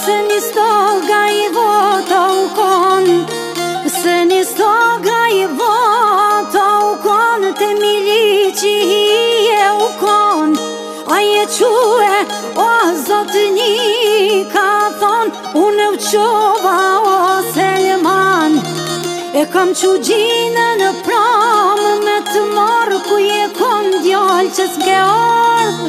se një stoga i vota u kon, se një stoga i vota u kon, te milici hije u kon. Aje quhe, o zotëni ka thon, unë u qova o Selman. E kam që gjinë në pramë me të marë, ku je kon djallë që s'ke ardhë.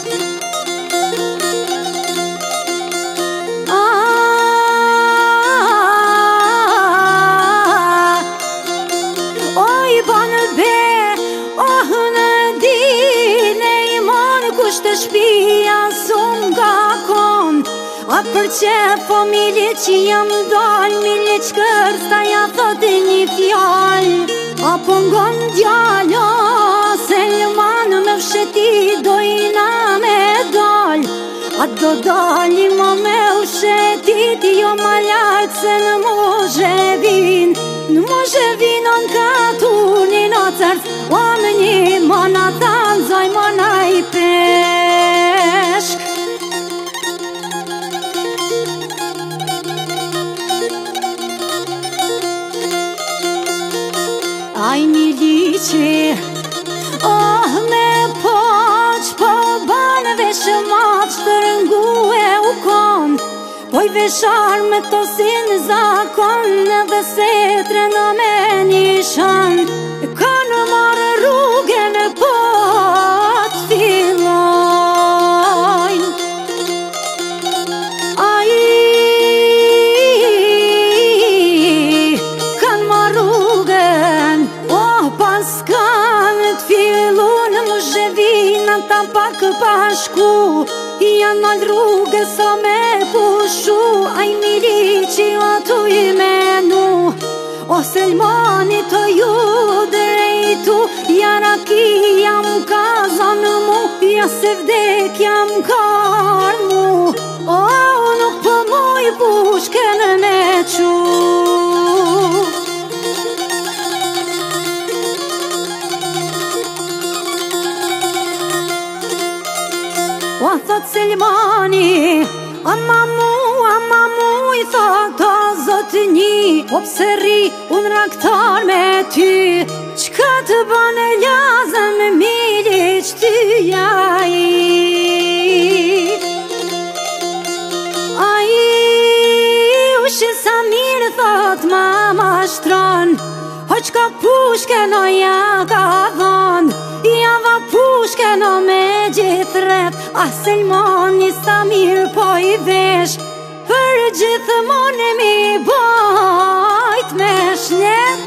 Oj, banë be, oh në dine i manë, kusht të shpia sun ka kon. A për që familje që jam dal, milje që kërsta ja thote një fjall. Apo ngon djallë, o Selman me fsheti dojna me dal. A do dali ma me fshetit, jo ma lartë se në moshe vin. Në moshe vinon ka turnin o cërës, o më një mana tanë zoj mana i peshk. Aj milici, oh me poq, po banë veshë matë që të rëngue u kon. Po i veshar me to si në zakon, edhe se trena me një shan. Kanë marë rrugën po të fillojnë. Aj, kanë marë rrugën, pas kanë të fillun më zhevina ta pak pashku. Janë nalë rrugë sa me pushu, aj milici o tu i menu. O Selmani të ju drejtu, jara ki jam ka zanë mu, ja se vdek jam ka armu. O nuk po moj pushken me qu. O thot Selmani, ama mu i thot o zotëni, po pse ri unë raktar me ty, qka të bane lazën me mili që ty jaj. Ai, ushe sa mirë thot mama shtron, o qka pushke no ja ka dhon, ja va pushke no me gjithë rep. A Selmani sa mirë po i vesh, për gjithë monë mi bajt me shnet.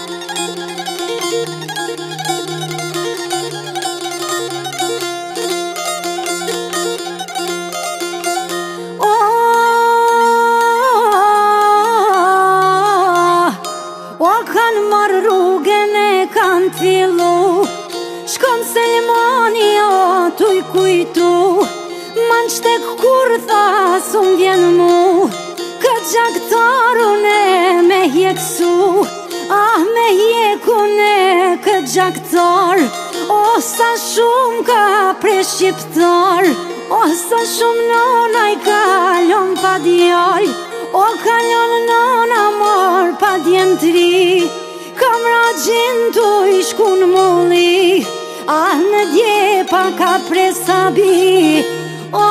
O kanë marë rrugën e kanë fillu, shkon Selmani o tu i kujtu. Man qtek kur tha sun vjen mu, këtë gjaktarun e me hjeksu. Ah me hjekun e këtë gjaktar, o sa shumë ka pre shqiptar. O sa shumë nona i kalon pa djall, o kalon nona mor pa djem tri. Kam rajin tu i shkun mulli, ah në djepa ka pre sabi. O,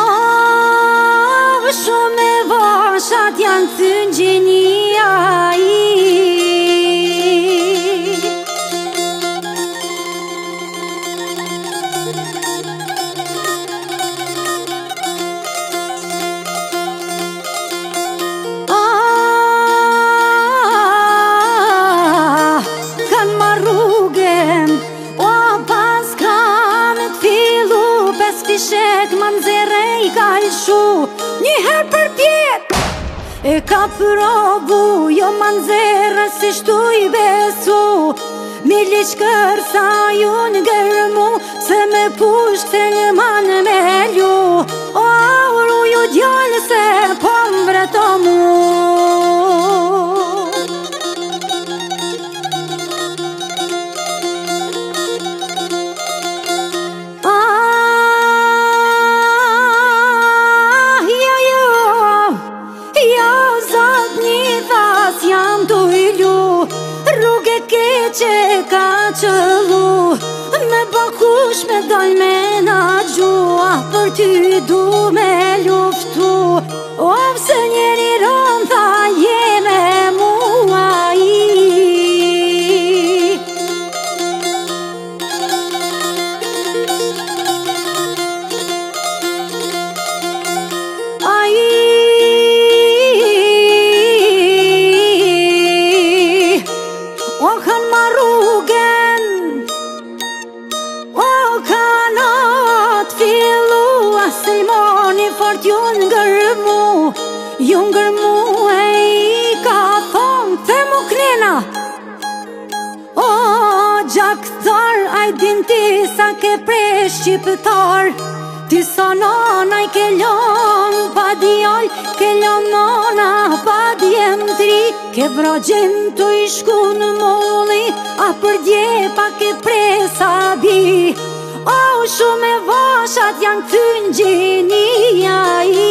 shumë e vashat janë thënë gjenia i. Kanë marrë rrugën, o pas kanë të fillu, pes fishek manzere i ka lëshu. Njëherë për pjet e ka provu, jo manzere si shtu i besu. Mili qkër sa ju në gërmu, se me pushk Selman me lju. O auru ju djallë se po mbreto mu. pa kush me dal me na gjua, për ty du me luftu. O pse njeri rëndha je me mua O kanë ma rrugën, o kanat fillu, Selmoni fort ju ngërmu, ju ngërmu e i ka thonë, the mu knena. O gjaktar, aj din ti sa ke presh qiptar, ti sa nana i ke lon pa djall, ke lon nona pa djemtri, ke vrogjen të i shku në molli, a për dje pa ke presa bi. O shumë e vashat janë këthyn gjinia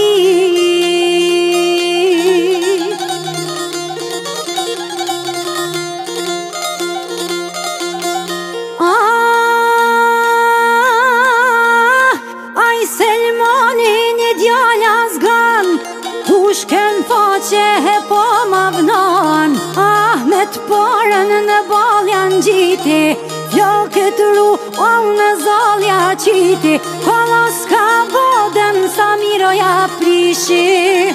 Aj Selmoni një djalla zgan, tu shken faqe e po ma vnan. Me të parën në bal janë gjiti, flokët ru o në zalja qiti, kolos ka vodën sa miroja prishi.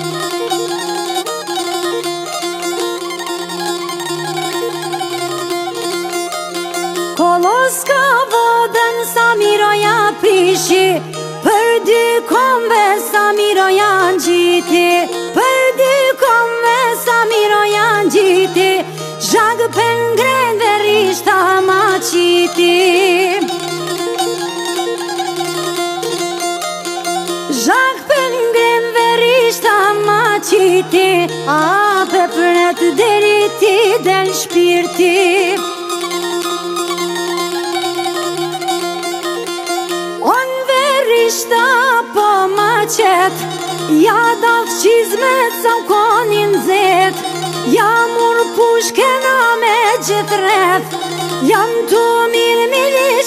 Kolos ka vodën sa miroja prishi, për dy kombe sa miroja gjiti, për dy kombe sa miroja gjiti, zhag për ngren dhe rishta ma qiti. Zhag për ngren dhe rishta ma qiti, a pe pret deri ti del shpirti. On verishta po ma qet, ja daf qizmet sa më konin zet, ja mur pushkena me gjithë rreth, jam të mirë